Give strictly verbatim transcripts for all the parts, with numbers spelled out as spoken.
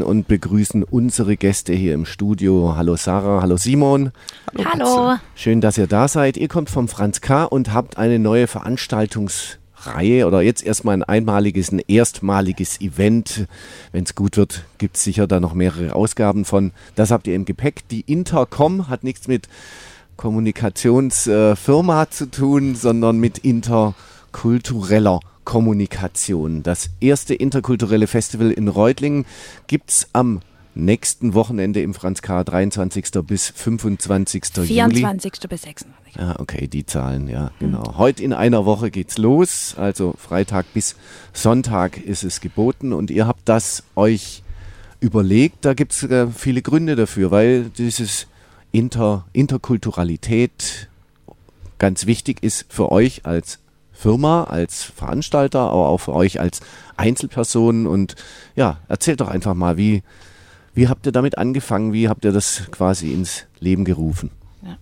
und begrüßen unsere Gäste hier im Studio. Hallo Sarah, hallo Simon. Hallo. Hallo. Schön, dass ihr da seid. Ihr kommt vom Franz K. und habt eine neue Veranstaltungsreihe oder jetzt erstmal ein einmaliges, ein erstmaliges Event. Wenn es gut wird, gibt es sicher da noch mehrere Ausgaben von. Das habt ihr im Gepäck. Die Intercom hat nichts mit Kommunikationsfirma äh, zu tun, sondern mit interkultureller Kommunikation. Das erste interkulturelle Festival in Reutlingen gibt es am nächsten Wochenende im Franz K. dreiundzwanzigsten bis fünfundzwanzigsten Juli. vierundzwanzigsten bis sechsundzwanzigsten Ah, okay, die Zahlen, ja, genau. Mhm. Heute in einer Woche geht's los, also Freitag bis Sonntag ist es geboten und ihr habt das euch überlegt. Da gibt es äh, viele Gründe dafür, weil dieses Inter, Interkulturalität ganz wichtig ist für euch als Firma, als Veranstalter, aber auch für euch als Einzelpersonen. Und ja, erzählt doch einfach mal, wie, wie habt ihr damit angefangen? Wie habt ihr das quasi ins Leben gerufen? Ja.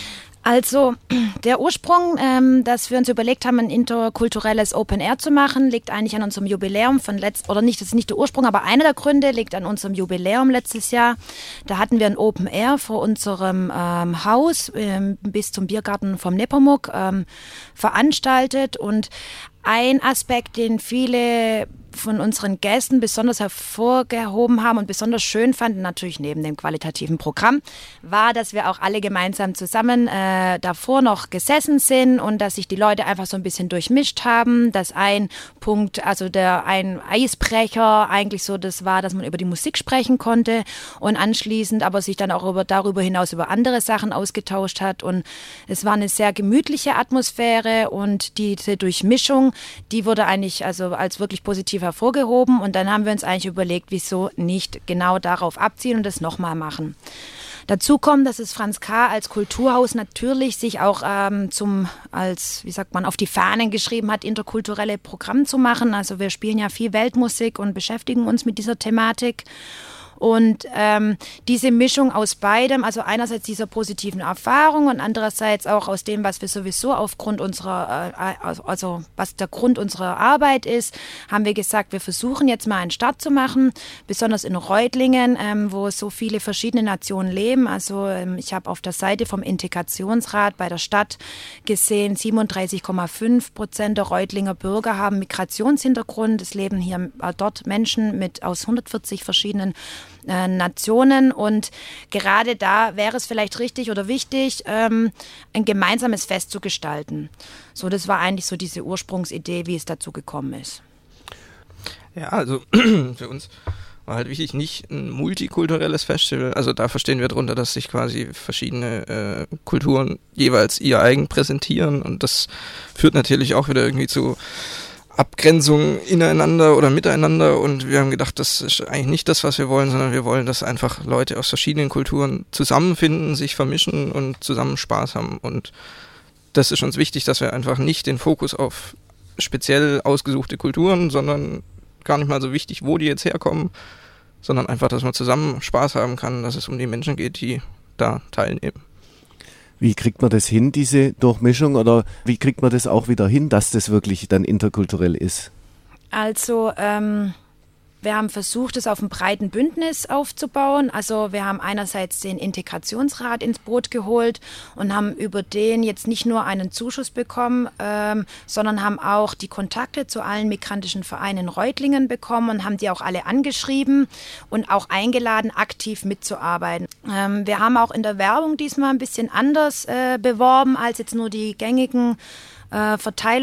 Also der Ursprung, ähm, dass wir uns überlegt haben, ein interkulturelles Open Air zu machen, liegt eigentlich an unserem Jubiläum von letzt oder nicht, das ist nicht der Ursprung, aber einer der Gründe liegt an unserem Jubiläum letztes Jahr. Da hatten wir ein Open Air vor unserem ähm, Haus ähm, bis zum Biergarten vom Nepomuk ähm, veranstaltet und ein Aspekt, den viele von unseren Gästen besonders hervorgehoben haben und besonders schön fanden, natürlich neben dem qualitativen Programm, war, dass wir auch alle gemeinsam zusammen äh, davor noch gesessen sind und dass sich die Leute einfach so ein bisschen durchmischt haben, dass ein Punkt, also der ein Eisbrecher eigentlich so das war, dass man über die Musik sprechen konnte und anschließend aber sich dann auch über, darüber hinaus über andere Sachen ausgetauscht hat und es war eine sehr gemütliche Atmosphäre und diese Durchmischung, die wurde eigentlich also als wirklich positiv hervorgehoben und dann haben wir uns eigentlich überlegt, wieso nicht genau darauf abziehen und das nochmal machen. Dazu kommt, dass das Franz K. als Kulturhaus natürlich sich auch ähm, zum, als, wie sagt man, auf die Fahnen geschrieben hat, interkulturelle Programme zu machen. Also wir spielen ja viel Weltmusik und beschäftigen uns mit dieser Thematik. Und ähm, diese Mischung aus beidem, also einerseits dieser positiven Erfahrung und andererseits auch aus dem, was wir sowieso aufgrund unserer, äh, also was der Grund unserer Arbeit ist, haben wir gesagt, wir versuchen jetzt mal einen Start zu machen, besonders in Reutlingen, ähm, wo so viele verschiedene Nationen leben. Also ähm, ich habe auf der Seite vom Integrationsrat bei der Stadt gesehen, siebenunddreißig Komma fünf Prozent der Reutlinger Bürger haben Migrationshintergrund. Es leben hier äh, dort Menschen mit aus hundertvierzig verschiedenen Äh, Nationen und gerade da wäre es vielleicht richtig oder wichtig, ähm, ein gemeinsames Fest zu gestalten. So, das war eigentlich so diese Ursprungsidee, wie es dazu gekommen ist. Ja, also für uns war halt wichtig, nicht ein multikulturelles Festival, also da verstehen wir drunter, dass sich quasi verschiedene äh, Kulturen jeweils ihr eigen präsentieren und das führt natürlich auch wieder irgendwie zu Abgrenzung ineinander oder miteinander und wir haben gedacht, das ist eigentlich nicht das, was wir wollen, sondern wir wollen, dass einfach Leute aus verschiedenen Kulturen zusammenfinden, sich vermischen und zusammen Spaß haben und das ist uns wichtig, dass wir einfach nicht den Fokus auf speziell ausgesuchte Kulturen, sondern gar nicht mal so wichtig, wo die jetzt herkommen, sondern einfach, dass man zusammen Spaß haben kann, dass es um die Menschen geht, die da teilnehmen. Wie kriegt man das hin, diese Durchmischung, oder wie kriegt man das auch wieder hin, dass das wirklich dann interkulturell ist? Also ähm, wir haben versucht, es auf einem breiten Bündnis aufzubauen. Also wir haben einerseits den Integrationsrat ins Boot geholt und haben über den jetzt nicht nur einen Zuschuss bekommen, ähm, sondern haben auch die Kontakte zu allen migrantischen Vereinen in Reutlingen bekommen und haben die auch alle angeschrieben und auch eingeladen, aktiv mitzuarbeiten. Ähm, wir haben auch in der Werbung diesmal ein bisschen anders äh, beworben als jetzt nur die gängigen Äh,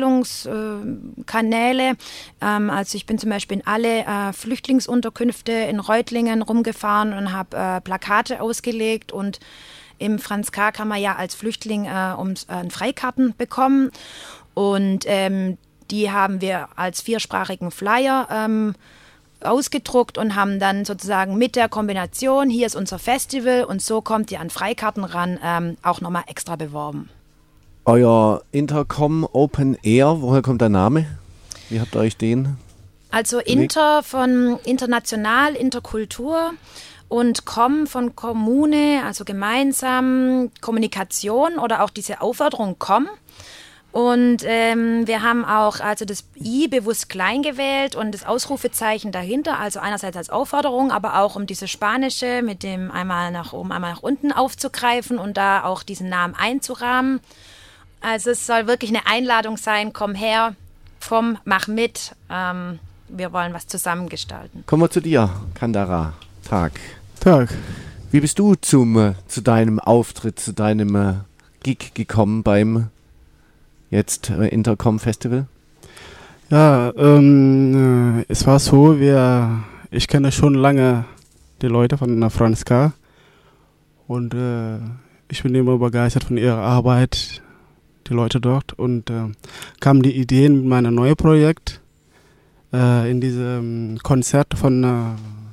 Verteilungskanäle. Ähm, also ich bin zum Beispiel in alle äh, Flüchtlingsunterkünfte in Reutlingen rumgefahren und habe äh, Plakate ausgelegt und im Franz K. kann man ja als Flüchtling äh, um, äh, einen Freikarten bekommen und ähm, die haben wir als viersprachigen Flyer ähm, ausgedruckt und haben dann sozusagen mit der Kombination, hier ist unser Festival und so kommt ihr an Freikarten ran, ähm, auch nochmal extra beworben. Euer Intercom Open Air, woher kommt der Name? Wie habt ihr euch den? Also Inter von international, Interkultur und Com von Kommune, also gemeinsam, Kommunikation oder auch diese Aufforderung Com. Und ähm, wir haben auch also das I bewusst klein gewählt und das Ausrufezeichen dahinter, also einerseits als Aufforderung, aber auch um diese spanische mit dem einmal nach oben, einmal nach unten aufzugreifen und da auch diesen Namen einzurahmen. Also es soll wirklich eine Einladung sein, komm her, komm, mach mit, ähm, wir wollen was zusammengestalten. Kommen wir zu dir, Kandara. Tag. Tag. Wie bist du zum, äh, zu deinem Auftritt, zu deinem äh, Gig gekommen beim jetzt äh, Intercom Festival? Ja, ähm, äh, es war so, wir, ich kenne schon lange die Leute von der Franziska und äh, ich bin immer begeistert von ihrer Arbeit, die Leute dort, und äh, kam die Idee mit meinem neuen Projekt äh, in diesem Konzert von, äh,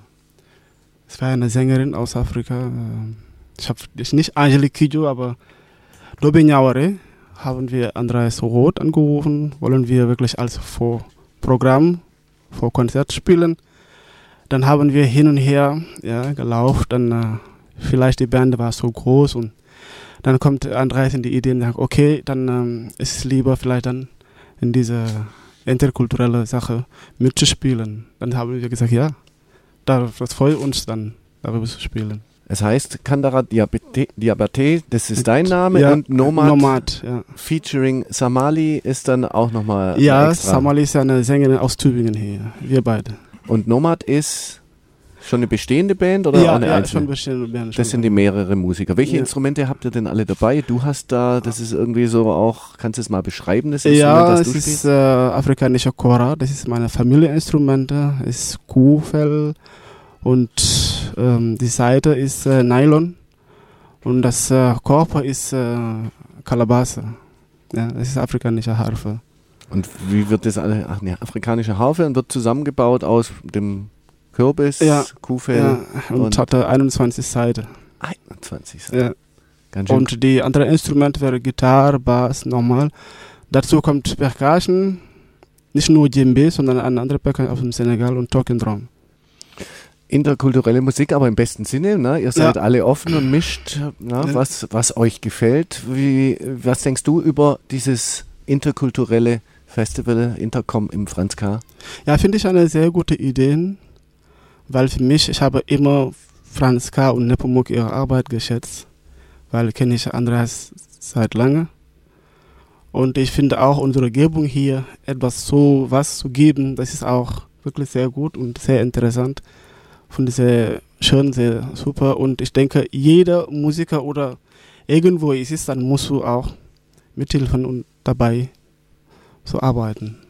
es war eine Sängerin aus Afrika, äh, ich habe nicht Angelique Kidjo, aber Lobe Nyaware, haben wir Andreas Roth angerufen, wollen wir wirklich als Vorprogramm, Vorkonzert spielen. Dann haben wir hin und her ja, gelaufen, dann äh, vielleicht die Band war so groß und dann kommt Andreas in die Idee und sagt, okay, dann ähm, ist es lieber vielleicht dann in diese interkulturelle Sache mitzuspielen. Dann haben wir gesagt, ja, das freut uns dann, darüber zu spielen. Es heißt Kandara Diabate, Diabate, das ist dein Name, ja, und Nomad, Nomad ja. featuring Samali ist dann auch nochmal Ja, extra. Samali ist eine Sängerin aus Tübingen hier, wir beide. Und Nomad ist schon eine bestehende Band oder ja, auch eine ja, einzelne? schon bestehende Band. Schon das sind die mehrere Musiker. Welche ja. Instrumente habt ihr denn alle dabei? Du hast da, das ist irgendwie so auch, kannst du es mal beschreiben, das Instrument, Ja, das es du ist spielst? äh, afrikanischer Chora, das ist meine Familieninstrumente, es ist Kuhfell und ähm, die Seite ist äh, Nylon und das äh, Körper ist äh, Kalabasse. Ja, das ist afrikanische Harfe. Und wie wird das alle, ach ne, afrikanische Harfe, und wird zusammengebaut aus dem Kürbis, Ja, Kuhfell Ja, und, und hatte einundzwanzig Seiten. einundzwanzig Seiten. Ja. Ganz schön. Und die anderen Instrumente wären Gitarre, Bass, normal. Dazu kommt Percussion, nicht nur Djembe, sondern eine andere Percussion aus dem Senegal und Talking Drum. Interkulturelle Musik, aber im besten Sinne, ne? Ihr seid Ja. alle offen und mischt, ne? Ja. was, was euch gefällt. Wie, was denkst du über dieses interkulturelle Festival Intercom im Franziska? Ja, finde ich eine sehr gute Idee, weil für mich, ich habe immer Franziska und Nepomuk ihre Arbeit geschätzt, weil kenne ich Andreas seit lange. Und ich finde auch unsere Umgebung hier, etwas so was zu geben, das ist auch wirklich sehr gut und sehr interessant. Finde ich sehr schön, sehr super. Und ich denke, jeder Musiker oder irgendwo ist es, dann musst du auch mithelfen und dabei zu arbeiten.